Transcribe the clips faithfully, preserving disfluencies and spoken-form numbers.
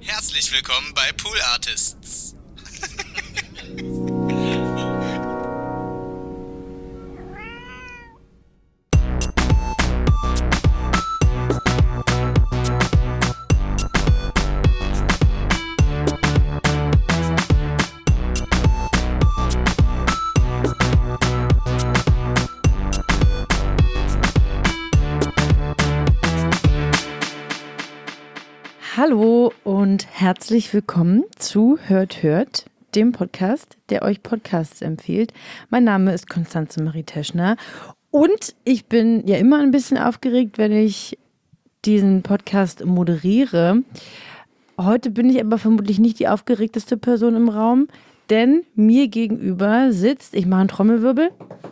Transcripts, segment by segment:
Herzlich willkommen bei Pool Artists. Hallo und herzlich willkommen zu Hört Hört, dem Podcast, der euch Podcasts empfiehlt. Mein Name ist Konstanze Marie Teschner und ich bin ja immer ein bisschen aufgeregt, wenn ich diesen Podcast moderiere. Heute bin ich aber vermutlich nicht die aufgeregteste Person im Raum, denn mir gegenüber sitzt, ich mache einen Trommelwirbel,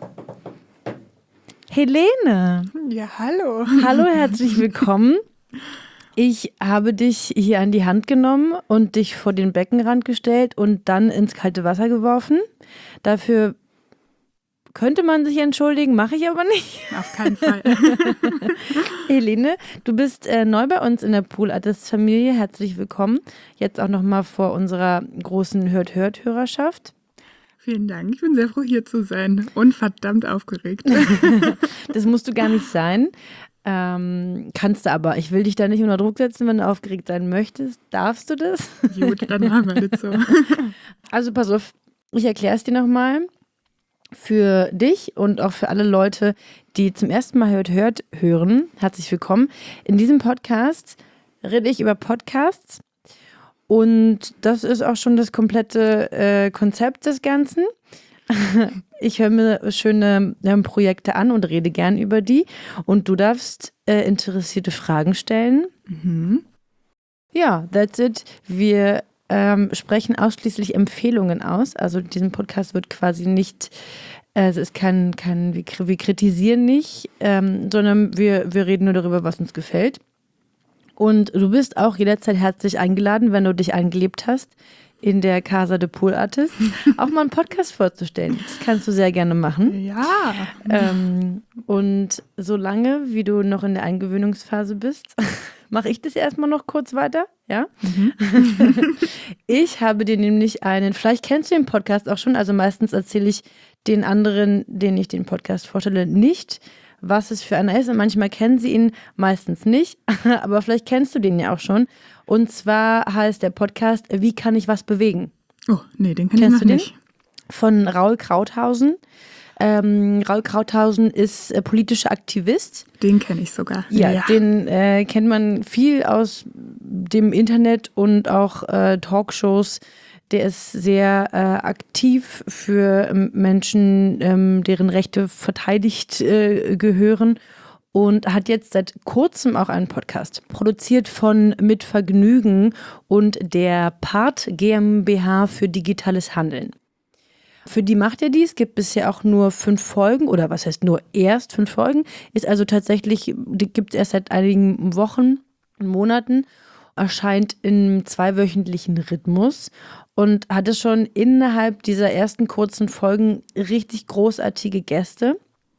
Helene. Ja, hallo. Hallo, herzlich willkommen. Ich habe dich hier an die Hand genommen und dich vor den Beckenrand gestellt und dann ins kalte Wasser geworfen. Dafür könnte man sich entschuldigen, mache ich aber nicht. Auf keinen Fall. Helene, du bist äh, neu bei uns in der Pool Artists Familie. Herzlich willkommen. Jetzt auch nochmal vor unserer großen Hört-Hört-Hörerschaft. Vielen Dank. Ich bin sehr froh, hier zu sein und verdammt aufgeregt. Das musst du gar nicht sein. Ähm, kannst du aber. Ich will dich da nicht unter Druck setzen, wenn du aufgeregt sein möchtest. Darfst du das? Gut, dann machen wir das so. Also pass auf, ich erkläre es dir nochmal. Für dich und auch für alle Leute, die zum ersten Mal Hört Hört hören, herzlich willkommen. In diesem Podcast rede ich über Podcasts und das ist auch schon das komplette äh, Konzept des Ganzen. Ich höre mir schöne ähm, Projekte an und rede gern über die. Und du darfst äh, interessierte Fragen stellen. Mhm. Ja, that's it. Wir ähm, sprechen ausschließlich Empfehlungen aus. Also diesen Podcast wird quasi nicht, äh, es ist kein, kein wir, wir kritisieren nicht, ähm, sondern wir, wir reden nur darüber, was uns gefällt. Und du bist auch jederzeit herzlich eingeladen, wenn du dich eingelebt hast, in der Casa de Pool Artists, auch mal einen Podcast vorzustellen. Das kannst du sehr gerne machen. Ja. Ähm, und solange, wie du noch in der Eingewöhnungsphase bist, mache ich das erstmal noch kurz weiter. Ja? Mhm. Ich habe dir nämlich einen, vielleicht kennst du den Podcast auch schon, also meistens erzähle ich den anderen, denen ich den Podcast vorstelle, nicht, was es für einer ist. Und manchmal kennen sie ihn, meistens nicht. Aber vielleicht kennst du den ja auch schon. Und zwar heißt der Podcast Wie kann ich was bewegen? Oh, nee, den kenn ich Kennst noch du den? nicht. Von Raul Krauthausen. Ähm, Raul Krauthausen ist äh, politischer Aktivist. Den kenne ich sogar. Ja, ja. Den äh, kennt man viel aus dem Internet und auch äh, Talkshows. Der ist sehr äh, aktiv für ähm, Menschen, ähm, deren Rechte verteidigt äh, gehören und hat jetzt seit kurzem auch einen Podcast, produziert von Mit Vergnügen und der Part GmbH für digitales Handeln. Für die macht er dies, gibt bisher auch nur fünf Folgen oder was heißt nur erst fünf Folgen, ist also tatsächlich, gibt es erst seit einigen Wochen, Monaten, erscheint im zweiwöchentlichen Rhythmus und hatte schon innerhalb dieser ersten kurzen Folgen richtig großartige Gäste.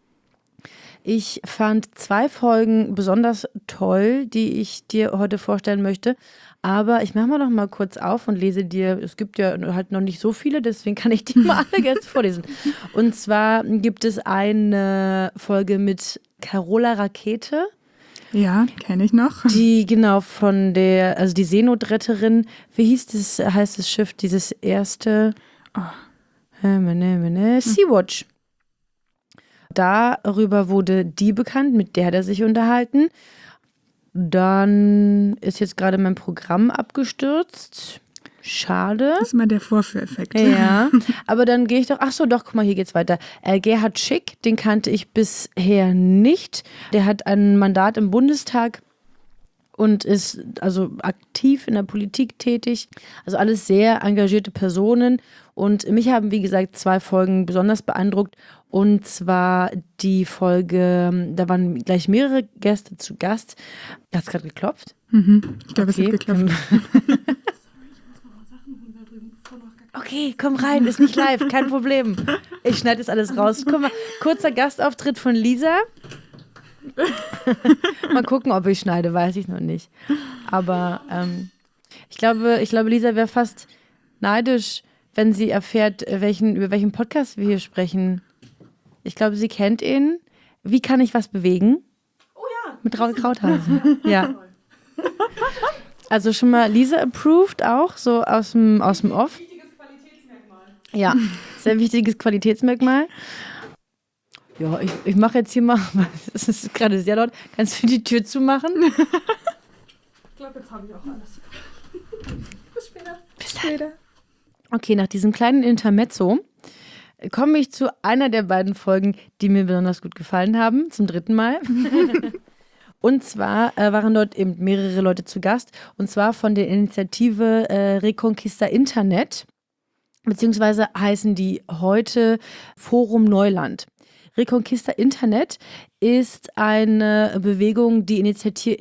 Ich fand zwei Folgen besonders toll, die ich dir heute vorstellen möchte. Aber ich mache mal noch mal kurz auf und lese dir, es gibt ja halt noch nicht so viele, deswegen kann ich dir mal alle Gäste vorlesen. Und zwar gibt es eine Folge mit Carola Rakete. Ja, kenne ich noch. Die genau von der, also die Seenotretterin, wie hieß das, heißt das Schiff, dieses erste oh. Sea-Watch. Darüber wurde die bekannt, mit der hat er sich unterhalten. Dann ist jetzt gerade mein Programm abgestürzt. Schade. Das ist mal der Vorführeffekt. Ja, aber dann gehe ich doch, ach so, doch, guck mal, hier geht's weiter. Äh, Gerhard Schick, den kannte ich bisher nicht. Der hat ein Mandat im Bundestag und ist also aktiv in der Politik tätig. Also alles sehr engagierte Personen. Und mich haben, wie gesagt, zwei Folgen besonders beeindruckt. Und zwar die Folge, da waren gleich mehrere Gäste zu Gast. Hat es gerade geklopft? Mhm. Ich glaube, Okay. es hat geklopft. Okay, komm rein, ist nicht live, kein Problem. Ich schneide das alles raus. Guck mal, kurzer Gastauftritt von Lisa. Mal gucken, ob ich schneide, weiß ich noch nicht. Aber ähm, Ich glaube, ich glaube, Lisa wäre fast neidisch, wenn sie erfährt, welchen, über welchen Podcast wir hier sprechen. Ich glaube, sie kennt ihn. Wie kann ich was bewegen? Oh ja. Mit Raul Krauthausen. Ja. Also schon mal Lisa approved auch, so aus dem, aus dem Off. Wichtiges Qualitätsmerkmal. Ja, sehr wichtiges Qualitätsmerkmal. Ja, ich, ich mache jetzt hier mal, es ist gerade sehr laut, kannst du die Tür zumachen? Ich glaube, jetzt habe ich auch alles. Bis später. Bis später. Okay, nach diesem kleinen Intermezzo komme ich zu einer der beiden Folgen, die mir besonders gut gefallen haben, zum dritten Mal. Und zwar äh, waren dort eben mehrere Leute zu Gast, und zwar von der Initiative äh, Reconquista Internet, beziehungsweise heißen die heute Forum Neuland. Reconquista Internet ist eine Bewegung, die initiiert,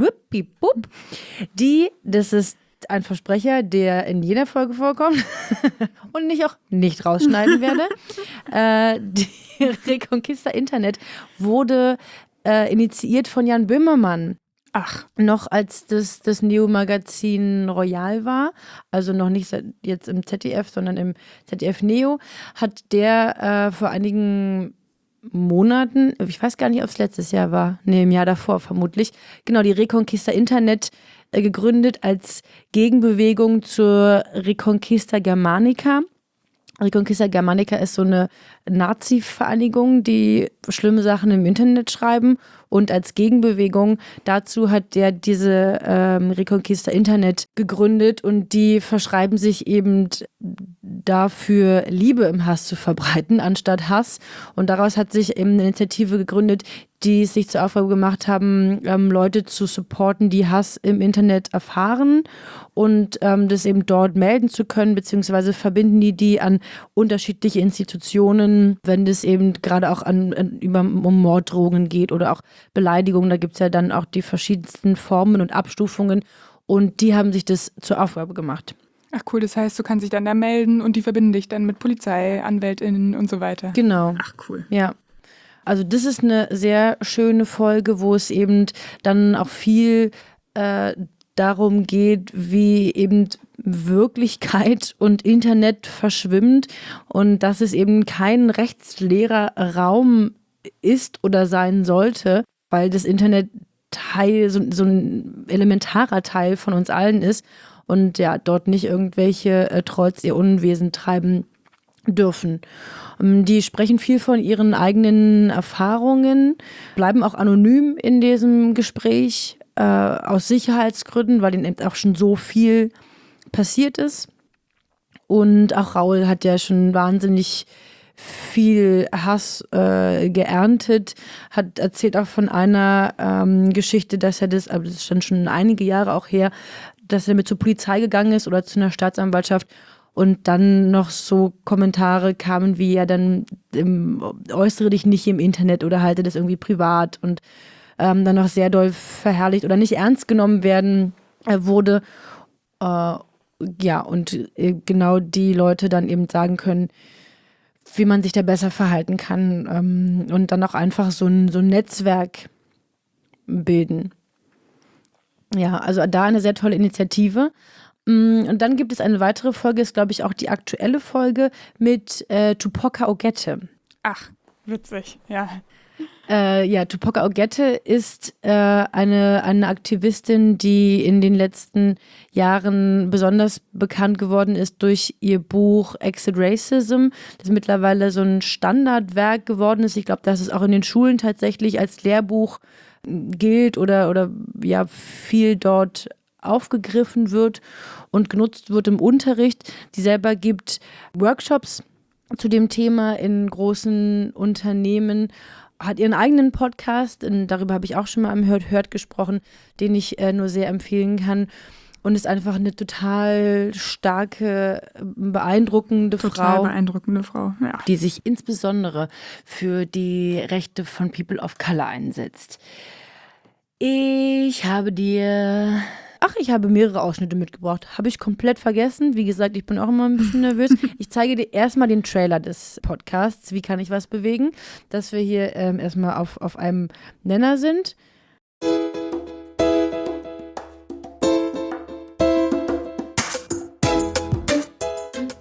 die, das ist ein Versprecher, der in jeder Folge vorkommt und ich auch nicht rausschneiden werde. äh, die Reconquista Internet wurde äh, initiiert von Jan Böhmermann. Ach, noch als das, das Neo-Magazin Royal war, also noch nicht jetzt im Z D F, sondern im Z D F Neo, hat der äh, vor einigen Monaten, ich weiß gar nicht, ob es letztes Jahr war, nee, im Jahr davor vermutlich, genau, die Reconquista Internet äh, gegründet als Gegenbewegung zur Reconquista Germanica. Reconquista Germanica ist so eine Nazi-Vereinigung, die schlimme Sachen im Internet schreiben, und als Gegenbewegung dazu hat der diese ähm, Reconquista Internet gegründet, und die verschreiben sich eben dafür, Liebe im Hass zu verbreiten, anstatt Hass. Und daraus hat sich eben eine Initiative gegründet, die es sich zur Aufgabe gemacht haben, ähm, Leute zu supporten, die Hass im Internet erfahren, und ähm, das eben dort melden zu können, beziehungsweise verbinden die die an unterschiedliche Institutionen, wenn es eben gerade auch an, an, über, um Morddrohungen geht oder auch Beleidigungen. Da gibt es ja dann auch die verschiedensten Formen und Abstufungen, und die haben sich das zur Aufgabe gemacht. Ach cool, das heißt, du kannst dich dann da melden und die verbinden dich dann mit Polizei, AnwältInnen und so weiter. Genau. Ach cool. Ja. Also das ist eine sehr schöne Folge, wo es eben dann auch viel äh, darum geht, wie eben Wirklichkeit und Internet verschwimmt und dass es eben kein rechtsleerer Raum ist oder sein sollte, weil das Internet Teil, so, so ein elementarer Teil von uns allen ist und ja, dort nicht irgendwelche äh, Trolls ihr Unwesen treiben dürfen. Die sprechen viel von ihren eigenen Erfahrungen, bleiben auch anonym in diesem Gespräch, äh, aus Sicherheitsgründen, weil ihnen eben auch schon so viel passiert ist. Und auch Raul hat ja schon wahnsinnig viel Hass äh, geerntet, hat erzählt auch von einer ähm, Geschichte, dass er das, aber das ist dann schon einige Jahre auch her, dass er mit zur Polizei gegangen ist oder zu einer Staatsanwaltschaft. Und dann noch so Kommentare kamen wie, ja, dann ähm, äußere dich nicht im Internet oder halte das irgendwie privat, und ähm, dann noch sehr doll verherrlicht oder nicht ernst genommen werden äh, wurde. Äh, ja, und äh, genau die Leute dann eben sagen können, wie man sich da besser verhalten kann, ähm, und dann auch einfach so ein, so ein Netzwerk bilden. Ja, also da eine sehr tolle Initiative. Und dann gibt es eine weitere Folge, ist glaube ich auch die aktuelle Folge mit äh, Tupoka Ogette. Ach, witzig, ja. Äh, ja, Tupoka Ogette ist äh, eine, eine Aktivistin, die in den letzten Jahren besonders bekannt geworden ist durch ihr Buch Exit Racism, das mittlerweile so ein Standardwerk geworden ist. Ich glaube, dass es auch in den Schulen tatsächlich als Lehrbuch gilt oder, oder ja, viel dort aufgegriffen wird und genutzt wird im Unterricht. Sie selber gibt Workshops zu dem Thema in großen Unternehmen, hat ihren eigenen Podcast, und darüber habe ich auch schon mal im Hört Hört gesprochen, den ich äh, nur sehr empfehlen kann, und ist einfach eine total starke, beeindruckende total Frau. Total beeindruckende Frau, ja. Die sich insbesondere für die Rechte von People of Color einsetzt. Ich habe dir... Ach, ich habe mehrere Ausschnitte mitgebracht. Habe ich komplett vergessen. Wie gesagt, ich bin auch immer ein bisschen nervös. Ich zeige dir erstmal den Trailer des Podcasts. Wie kann ich was bewegen? Dass wir hier ähm, erstmal auf, auf einem Nenner sind.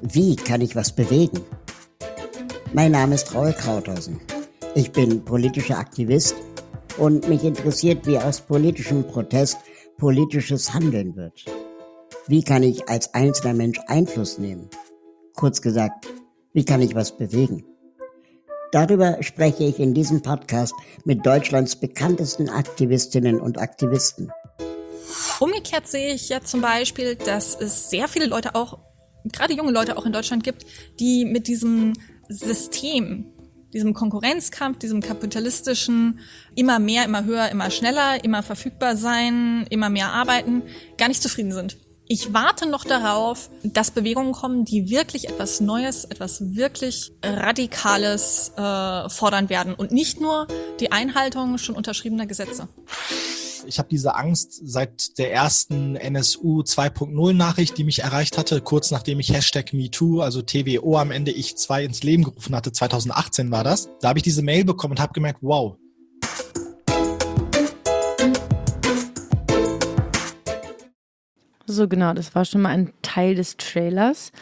Wie kann ich was bewegen? Mein Name ist Raul Krauthausen. Ich bin politischer Aktivist und mich interessiert, wie aus politischem Protest politisches Handeln wird. Wie kann ich als einzelner Mensch Einfluss nehmen? Kurz gesagt, wie kann ich was bewegen? Darüber spreche ich in diesem Podcast mit Deutschlands bekanntesten Aktivistinnen und Aktivisten. Umgekehrt sehe ich ja zum Beispiel, dass es sehr viele Leute auch, gerade junge Leute auch in Deutschland gibt, die mit diesem System, diesem Konkurrenzkampf, diesem kapitalistischen, immer mehr, immer höher, immer schneller, immer verfügbar sein, immer mehr arbeiten, gar nicht zufrieden sind. Ich warte noch darauf, dass Bewegungen kommen, die wirklich etwas Neues, etwas wirklich Radikales äh, fordern werden und nicht nur die Einhaltung schon unterschriebener Gesetze. Ich habe diese Angst seit der ersten N S U zwei Punkt null Nachricht, die mich erreicht hatte, kurz nachdem ich Hashtag MeToo, also T W O am Ende ich zwei ins Leben gerufen hatte, zweitausendachtzehn war das. Da habe ich diese Mail bekommen und habe gemerkt, wow. So genau, das war schon mal ein Teil des Trailers.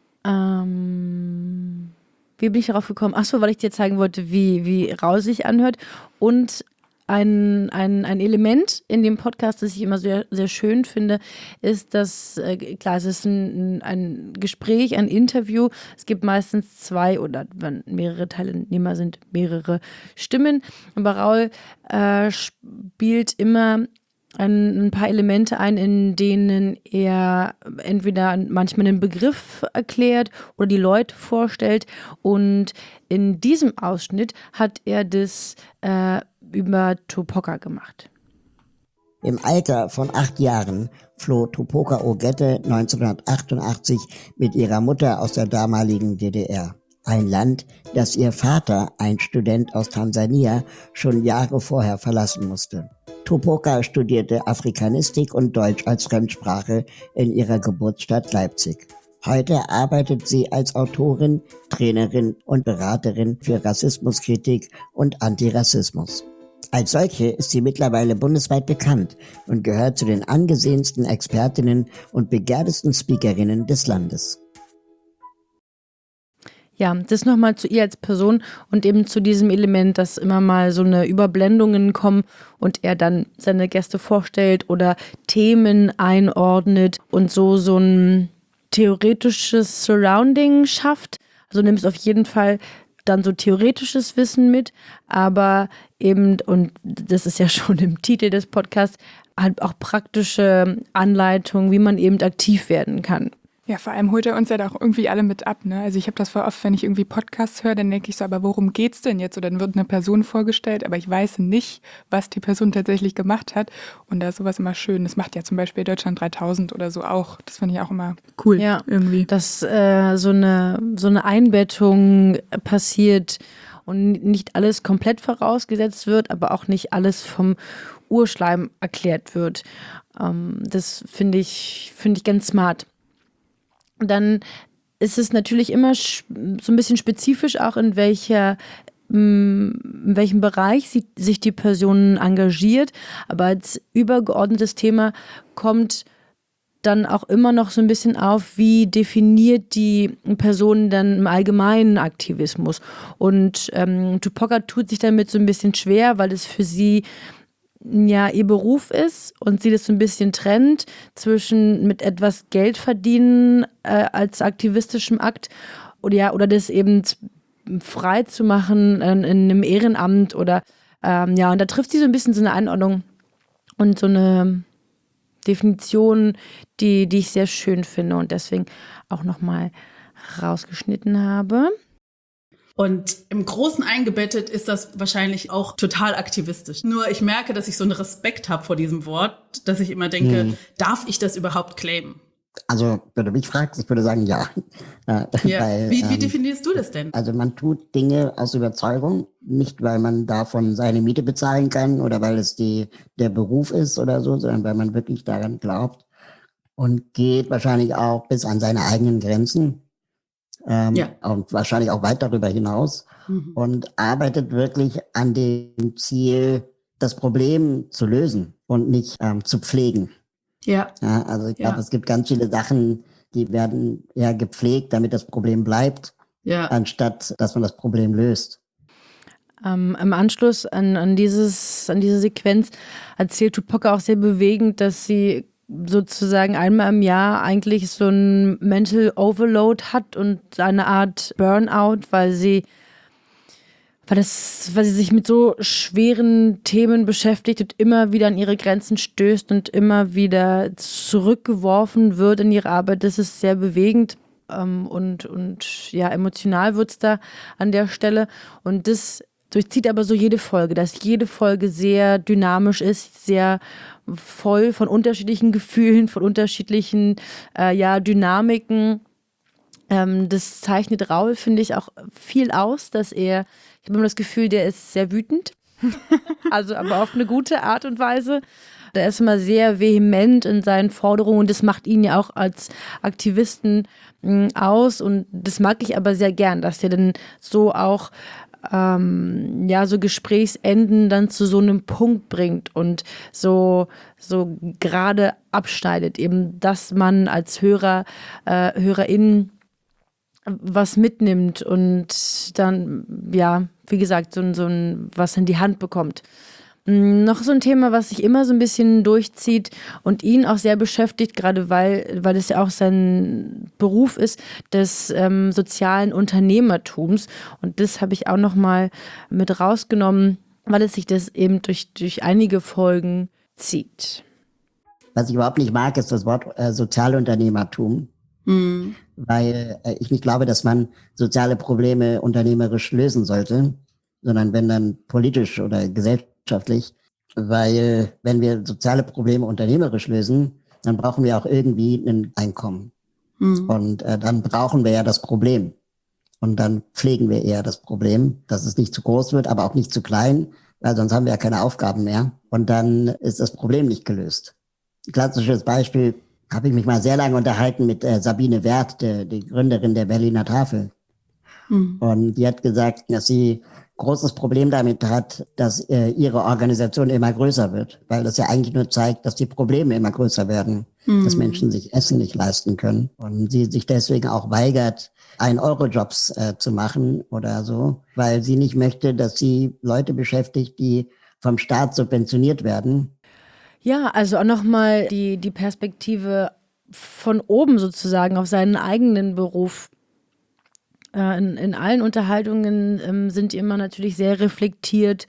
Ähm, wie bin ich darauf gekommen? Achso, weil ich dir zeigen wollte, wie, wie Raul sich anhört und Ein, ein, ein Element in dem Podcast, das ich immer sehr, sehr schön finde, ist, dass, äh, klar, es ist ein, ein Gespräch, ein Interview. Es gibt meistens zwei oder wenn mehrere Teilnehmer sind, mehrere Stimmen. Aber Raul äh, spielt immer ein, ein paar Elemente ein, in denen er entweder manchmal einen Begriff erklärt oder die Leute vorstellt. Und in diesem Ausschnitt hat er das äh, über Tupoka gemacht. Im Alter von acht Jahren floh Tupoka Ogette neunzehnhundertachtundachtzig mit ihrer Mutter aus der damaligen D D R. Ein Land, das ihr Vater, ein Student aus Tansania, schon Jahre vorher verlassen musste. Tupoka studierte Afrikanistik und Deutsch als Fremdsprache in ihrer Geburtsstadt Leipzig. Heute arbeitet sie als Autorin, Trainerin und Beraterin für Rassismuskritik und Antirassismus. Als solche ist sie mittlerweile bundesweit bekannt und gehört zu den angesehensten Expertinnen und begehrtesten Speakerinnen des Landes. Ja, das nochmal zu ihr als Person und eben zu diesem Element, dass immer mal so eine Überblendungen kommen und er dann seine Gäste vorstellt oder Themen einordnet und so so ein theoretisches Surrounding schafft. Also nimmst auf jeden Fall dann so theoretisches Wissen mit, aber eben, und das ist ja schon im Titel des Podcasts, halt auch praktische Anleitungen, wie man eben aktiv werden kann. Ja, vor allem holt er uns ja da auch irgendwie alle mit ab, ne? Also ich habe das voll oft, wenn ich irgendwie Podcasts höre, dann denke ich so, aber worum geht's denn jetzt? Oder dann wird eine Person vorgestellt, aber ich weiß nicht, was die Person tatsächlich gemacht hat. Und da ist sowas immer schön. Das macht ja zum Beispiel Deutschland dreitausend oder so auch. Das finde ich auch immer cool, ja, irgendwie. Dass äh, so eine, so eine Einbettung passiert und nicht alles komplett vorausgesetzt wird, aber auch nicht alles vom Urschleim erklärt wird. Ähm, das finde ich, finde ich ganz smart. Dann ist es natürlich immer so ein bisschen spezifisch auch, in welcher in welchem Bereich sie, sich die Person engagiert. Aber als übergeordnetes Thema kommt dann auch immer noch so ein bisschen auf, wie definiert die Person dann im allgemeinen Aktivismus. Und ähm, Tupoka tut sich damit so ein bisschen schwer, weil es für sie ja ihr Beruf ist und sie das so ein bisschen trennt zwischen mit etwas Geld verdienen äh, als aktivistischem Akt oder ja oder das eben frei zu machen äh, in einem Ehrenamt oder ähm, ja und da trifft sie so ein bisschen so eine Einordnung und so eine Definition, die, die ich sehr schön finde und deswegen auch nochmal rausgeschnitten habe. Und im Großen eingebettet ist das wahrscheinlich auch total aktivistisch. Nur ich merke, dass ich so einen Respekt habe vor diesem Wort, dass ich immer denke, hm. darf ich das überhaupt claimen? Also, wenn du mich fragst, ich würde sagen, ja. ja. Weil, wie, wie definierst ähm, du das denn? Also man tut Dinge aus Überzeugung, nicht weil man davon seine Miete bezahlen kann oder weil es die, der Beruf ist oder so, sondern weil man wirklich daran glaubt und geht wahrscheinlich auch bis an seine eigenen Grenzen. Ähm, ja. Und wahrscheinlich auch weit darüber hinaus mhm. und arbeitet wirklich an dem Ziel, das Problem zu lösen und nicht ähm, zu pflegen. Ja. Ja, also ich glaube, Ja. es gibt ganz viele Sachen, die werden eher gepflegt, damit das Problem bleibt, Ja. anstatt dass man das Problem löst. Ähm, Im Anschluss an, an, dieses, an diese Sequenz erzählt Tupac auch sehr bewegend, dass sie sozusagen einmal im Jahr eigentlich so ein Mental Overload hat und eine Art Burnout, weil sie, weil, das, weil sie sich mit so schweren Themen beschäftigt und immer wieder an ihre Grenzen stößt und immer wieder zurückgeworfen wird in ihre Arbeit. Das ist sehr bewegend. Ähm, und, und ja, emotional wird es da an der Stelle. Und das durchzieht aber so jede Folge, dass jede Folge sehr dynamisch ist, sehr voll von unterschiedlichen Gefühlen, von unterschiedlichen äh, ja, Dynamiken. Ähm, das zeichnet Raul, finde ich, auch viel aus, dass er, ich habe immer das Gefühl, der ist sehr wütend, also aber auf eine gute Art und Weise. Der ist immer sehr vehement in seinen Forderungen und das macht ihn ja auch als Aktivisten mh, aus und das mag ich aber sehr gern, dass er dann so auch ähm, ja, so Gesprächsenden dann zu so einem Punkt bringt und so, so gerade abschneidet, eben, dass man als Hörer, äh, HörerInnen was mitnimmt und dann, ja, wie gesagt, so, so ein, was in die Hand bekommt. Noch so ein Thema, was sich immer so ein bisschen durchzieht und ihn auch sehr beschäftigt, gerade weil, weil es ja auch sein Beruf ist, des ähm, sozialen Unternehmertums. Und das habe ich auch noch mal mit rausgenommen, weil es sich das eben durch, durch einige Folgen zieht. Was ich überhaupt nicht mag, ist das Wort äh, Sozialunternehmertum. Mhm. Weil äh, ich nicht glaube, dass man soziale Probleme unternehmerisch lösen sollte, sondern wenn dann politisch oder gesellschaftlich, weil wenn wir soziale Probleme unternehmerisch lösen, dann brauchen wir auch irgendwie ein Einkommen. Mhm. Und äh, dann brauchen wir ja das Problem. Und dann pflegen wir eher das Problem, dass es nicht zu groß wird, aber auch nicht zu klein, weil sonst haben wir ja keine Aufgaben mehr. Und dann ist das Problem nicht gelöst. Ein klassisches Beispiel, habe ich mich mal sehr lange unterhalten mit äh, Sabine Werth, der, die Gründerin der Berliner Tafel. Mhm. Und die hat gesagt, dass sie großes Problem damit hat, dass äh, ihre Organisation immer größer wird, weil das ja eigentlich nur zeigt, dass die Probleme immer größer werden, Mhm. dass Menschen sich Essen nicht leisten können und sie sich deswegen auch weigert, ein-Euro-Jobs äh, zu machen oder so, weil sie nicht möchte, dass sie Leute beschäftigt, die vom Staat subventioniert werden. Ja, also auch nochmal die, die Perspektive von oben sozusagen auf seinen eigenen Beruf. Äh, in, in allen Unterhaltungen ähm, sind die immer natürlich sehr reflektiert,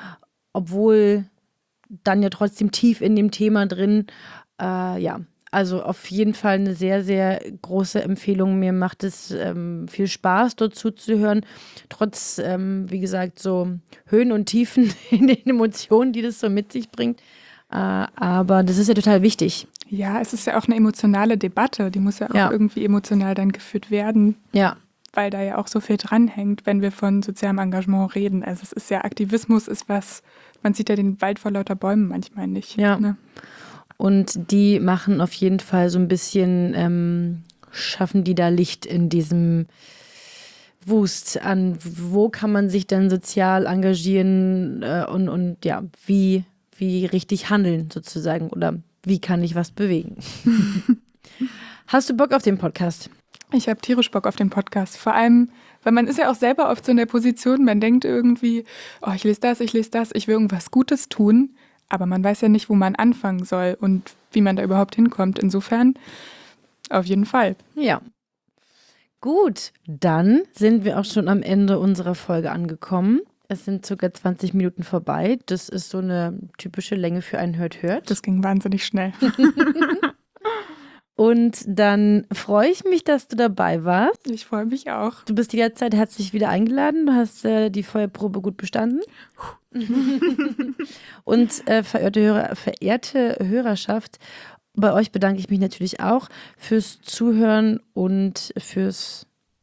obwohl dann ja trotzdem tief in dem Thema drin. Äh, ja, also auf jeden Fall eine sehr, sehr große Empfehlung. Mir macht es ähm, viel Spaß, dort zuzuhören. Trotz, ähm, wie gesagt, so Höhen und Tiefen in den Emotionen, die das so mit sich bringt. Äh, aber das ist ja total wichtig. Ja, es ist ja auch eine emotionale Debatte. Die muss ja auch Ja. irgendwie emotional dann geführt werden, Ja, weil da ja auch so viel dranhängt, wenn wir von sozialem Engagement reden. Also es ist ja, Aktivismus ist was, man sieht ja den Wald vor lauter Bäumen manchmal nicht. Ja. Ne? und die machen auf jeden Fall so ein bisschen, ähm, schaffen die da Licht in diesem Wust an, wo kann man sich denn sozial engagieren äh, und, und ja, wie, wie richtig handeln sozusagen oder wie kann ich was bewegen. Hast du Bock auf den Podcast? Ich habe tierisch Bock auf den Podcast. Vor allem, weil man ist ja auch selber oft so in der Position, man denkt irgendwie, oh, ich lese das, ich lese das, ich will irgendwas Gutes tun, aber man weiß ja nicht, wo man anfangen soll und wie man da überhaupt hinkommt. Insofern auf jeden Fall. Ja. Gut, dann sind wir auch schon am Ende unserer Folge angekommen. Es sind circa zwanzig Minuten vorbei. Das ist so eine typische Länge für einen Hört-Hört. Das ging wahnsinnig schnell. Und dann freue ich mich, dass du dabei warst. Ich freue mich auch. Du bist jederzeit herzlich wieder eingeladen. Du hast äh, die Feuerprobe gut bestanden. Und äh, verehrte, Hörer, verehrte Hörerschaft, bei euch bedanke ich mich natürlich auch fürs Zuhören und fürs...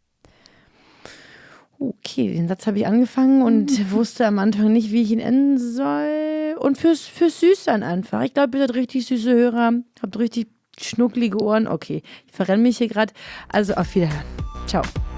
Okay, den Satz habe ich angefangen und wusste am Anfang nicht, wie ich ihn enden soll. Und fürs, fürs Süßsein einfach. Ich glaube, ihr seid richtig süße Hörer, habt richtig schnucklige Ohren. Okay, ich verrenne mich hier gerade. Also auf Wiederhören. Ciao.